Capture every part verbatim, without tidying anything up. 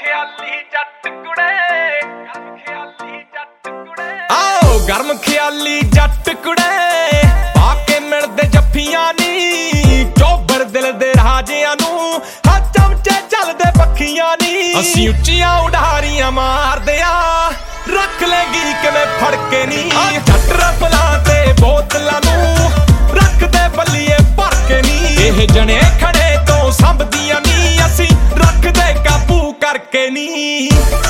ਖਿਆਲੀ ਜੱਟ ਕੁੜੇ, ਗਰਮ ਖਿਆਲੀ ਜੱਟ ਕੁੜੇ, ਆਓ ਗਰਮ ਖਿਆਲੀ ਜੱਟ ਕੁੜੇ, ਪਾ ਕੇ ਮਿਲਦੇ ਜੱਫੀਆਂ ਨੀ, ਚੋਬਰ ਦਿਲ ਦੇ ਰਾਜਿਆਂ ਨੂੰ, ਹਾਂ ਚਮਚੇ ਚੱਲਦੇ ਪੱਖੀਆਂ ਨੀ। ਅਸੀਂ ਉੱਚੀਆਂ ਉਡਾਰੀਆਂ ਮਾਰਦੇ ਆ, ਰੱਖ ਲੈਗੀ ਕਿਵੇਂ ਫੜ ਕੇ ਨੀ। ਜੱਟ ਰਫਲਾਂ ਤੇ ਬੋਤਲਾਂ ਨੂੰ ਰੱਖਦੇ ਬੱਲੀਏ ਭਰ ਕੇ ਨੀ। ਇਹ ਜਣੇ ਖੜੇ ਤੋਂ ਸੰਭਦੀਆਂ ਨੀ, ਅਸੀਂ ਰੱਖਦੇ ਕਾਬੂ ਕਰਕੇ ਨੀ।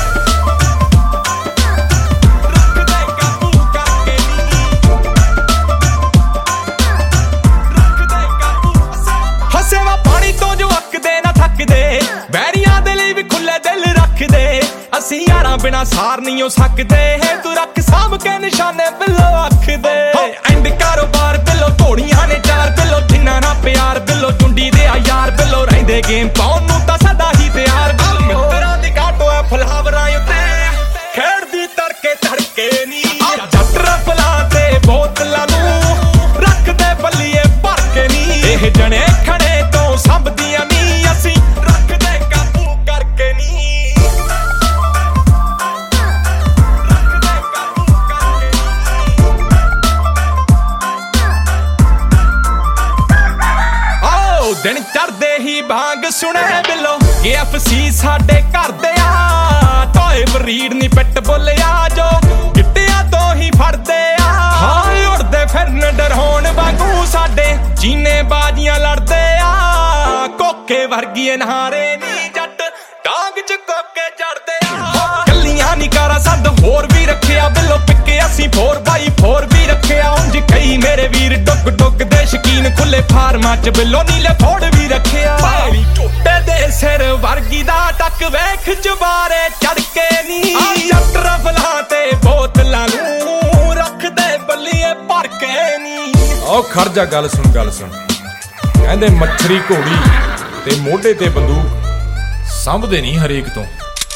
ਹਸੇਵਾ ਪਾਣੀ ਤੋਂ ਜੋ ਅੱਕਦੇ ਨਾ ਥੱਕਦੇ, ਬੈਰੀਆਂ ਦੇ ਲਈ ਵੀ ਖੁੱਲੇ ਦਿਲ ਰੱਖਦੇ। ਅਸੀਂ ਯਾਰਾਂ ਬਿਨਾ ਸਾਰ ਨਹੀਂ ਹੋ ਸਕਦੇ, ਤੂੰ ਰੱਖ ਸਾਂਭ ਕੇ ਨਿਸ਼ਾਨੇ ਬਿੱਲੋ ਅੱਖ ਦੇ। ਐਂਡ ਕਾਰੋਬਾਰ ਬਿੱਲੋ ਘੋੜੀਆਂ ਨੇ ਚਾਰ ਬਿੱਲੋ, ਜਿੰਨਾ ਨਾ ਪਿਆਰ ਬਿੱਲੋ ਚੁੰਡੀ ਦੇ ਆ ਯਾਰ ਬਿੱਲੋ, ਰਹਿੰਦੇ ਗੇਮ ਪਾਉਣ ਨੂੰ ਤਾਂ ਸਦਾ ਹੀ ਤਿਆਰ। ਮਿੱਤਰਾਂ ਦੀ ਕਾਟੋ ਐ ਫਲਾਵਰਾਂ ਉੱਤੇ, ਖੇਡਦੀ ਤੜਕੇ ਤੜਕੇ ਨੀ। ਜੱਟ ਰਫਲਾਂ ਤੇ ਬੋਤਲਾਂ ਨੂੰ ਰੱਖਦੇ ਬੱਲੀਏ ਭਰ ਕੇ ਨੀ। ਇਹ ਜਣੇ ਖੜੇ ਤੋਂ ਸੰਭਦੀਆਂ ਨੀ, ਅਸੀਂ ਰੱਖਦੇ ਕਾਬੂ ਕਰਕੇ ਨੀ। ਦਿਨ ਚੜਦੇ ਹੀ ਬਾਂਗ ਸੁਣੇ ਬਿੱਲੋ, ਕੇ ਐਫ ਸੀ ਸਾਡੇ ਘਰ ਦੇ ਆ। ਟੋਏ ਬਰੀਡ ਨੀ ਪਿੱਟ ਬੋਲਿਆ ਜੋ ਗਿੱਟਿਆਂ ਤੋਂ ਹੀ ਫੜਦੇ ਆ। ਹਾਂ ਉੜਦੇ ਫਿਰਨ ਡਰਹੋਣ ਵਾਂਗੂ ਸਾਡੇ ਜੀਨੇ ਬਾਜ਼ੀਆਂ ਲੜਦੇ ਆ। ਕੋਕੇ ਵਰਗੀਏ ਨਹਾਰੇ ਨੀ ਜੱਟ, ਡਾਂਗ ਚ ਕੋਕੇ ਜੜਦੇ ਆ। ਕੱਲੀਆਂ ਨੀ ਕਾਰਾਂ ਸੰਦ ਹੋਰ ਵੀ ਰੱਖਿਆ ਬਿੱਲੋ, ਪਿੱਕੇ ਅਸੀਂ ਫੋਰ ਬਾਈ ਫੋਰ ਵੀ ਰੱਖਿਆ। ਉਂਝ ਕਈ ਮੇਰੇ ਵੀਰ ਡੁੱਗ ਡੁੱਗ ਦੇ ਸ਼ਕੀਨ, ਖੁੱਲੇ ਫਾਰਮਾਂ ਚ ਬਿੱਲੋ ਨੀਲੇ ਫੋੜ ਵੀ ਰੱਖਿਆ। ਭਾਈ ਝੋਟੇ ਦੇ ਸਿਰ ਵਰਗੀ ਦਾ ਟੱਕ ਵੇਖ ਜਬਾਰੇ ਚੜ ਕੇ ਨੀ। ਜੱਟ ਰਫਲਾਂ ਤੇ ਬੋਤਲਾਂ ਨੂੰ ਰੱਖਦੇ ਬੱਲੀਏ ਭਰ ਕੇ ਨੀ। ਆਓ ਖੜ ਜਾ, ਗੱਲ ਸੁਣ ਗੱਲ ਸੁਣ। ਕਹਿੰਦੇ ਮੱਛਰੀ ਘੋੜੀ ਤੇ ਮੋਢੇ ਤੇ ਬੰਦੂਕ ਸੰਭਦੇ ਨਹੀਂ ਹਰੇਕ ਤੋਂ।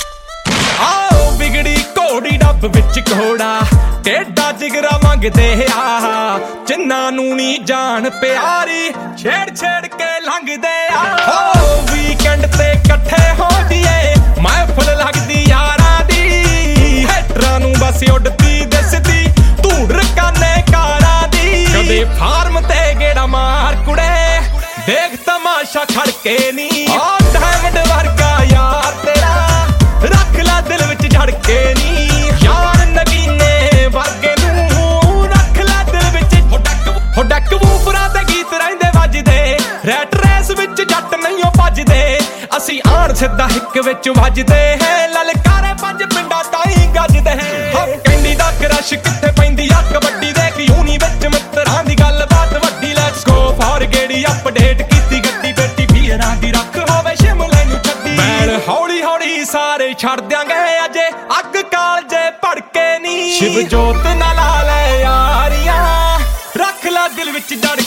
ਆਓ ਵਿਗੜੀ ਘੋੜੀ ਡੱਬ ਵਿੱਚ ਘੋੜਾ, ਟੇਡਾ ਜਿਗਰਾ ਮੰਗਦੇ ਆ। ਜਿੰਨਾਂ ਨੂੰ ਨੀ ਜਾਣ ਪਿਆਰੀ, ਛੇੜ ਛੇੜ ਕੇ ਲੰਘਦੇ ਆ। ਹੋ ਵੀਕਐਂਡ ਤੇ ਇਕੱਠੇ ਹੋ ਜੀਏ, ਮਹਿਫਲ ਲੱਗਦੀ ਯਾਰਾਂ ਦੀ। ਹੈਟਰਾਂ ਨੂੰ ਬਸ ਉੱਡਦੀ ਦਿਸਦੀ ਧੂੜ ਰਕਾਨੇ ਕਾਰਾਂ ਦੀ। ਕਦੇ ਫਾਰਮ ਤੇ ਗੇੜਾ ਮਾਰ ਕੁੜੇ, ਦੇਖ ਤਮਾਸ਼ਾ ਖੜ ਕੇ ਨੀ। ਆ ਡਾਇਮੰਡ ਵਰਗਾ ਯਾਰ ਤੇਰਾ, ਰੱਖ ਲੈ ਦਿਲ ਵਿੱਚ ਜੜ ਕੇ ਨੀ। ਯਾਰ ਨਗੀਨੇ ਵਰਗੇ ਨੂੰ ਰੱਖ ਲੈ ਦਿਲ ਵਿੱਚ। ਹੋ ਡੱਕ ਵੂਫਰਾਂ ਦੇ ਗੀਤ ਰਹਿੰਦੇ ਵੱਜਦੇ, ਰੈਟ ਰੇਸ ਵਿੱਚ ਜੱਟ ਨਹੀਂ ਓ ਭੱਜਦੇ। ਅਸੀਂ ਆਣ ਸਿੱਧਾ ਹਿੱਕ ਵਿੱਚ ਵੱਜਦੇ ਹੈ, ਲਲਕਾਰੇ ਪੰਜ ਪਿੰਡਾਂ ਤਾਈਂ ਗੱਜਦੇ ਹੈ। ਕੈਂਡੀ ਦਾ ਕਰਸ਼ ਕਿੱਥੇ ਪੈਂਦੀ ਆ ਕਬੱਡੀ ਦੇ, ਯੂਨੀ ਵਿੱਚ ਮਿੱਤਰਾਂ ਦੀ ਗੱਲਬਾਤ ਵੱਡੀ। ਲੈਟਸ ਗੋ ਫਾਰ ਗੇੜੀ ਅਪਡੇਟ ਕੀਤੀ ਗੱਡੀ, ਬੇਟੀ ਵੀਰਾਂ ਦੀ ਰੱਖ ਹੋਵੇ ਸ਼ਿਮਲੇ ਨੂੰ ਛੱਡੀ। ਬੈਲ ਹੌਲੀ ਹੌਲੀ ਸਾਰੇ ਛੱਡ ਦਿਆਂਗੇ, ਅਜੇ ਅੱਗ ਕਾਲਜੇ ਭੜਕੇ ਨੀ। ਸ਼ਿਵ ਜੋਤ ਨਾ ਲਾ ਲੈ ਯਾਰੀਆਂ, ਰੱਖ ਲੈ ਦਿਲ ਵਿੱਚ ਜੜ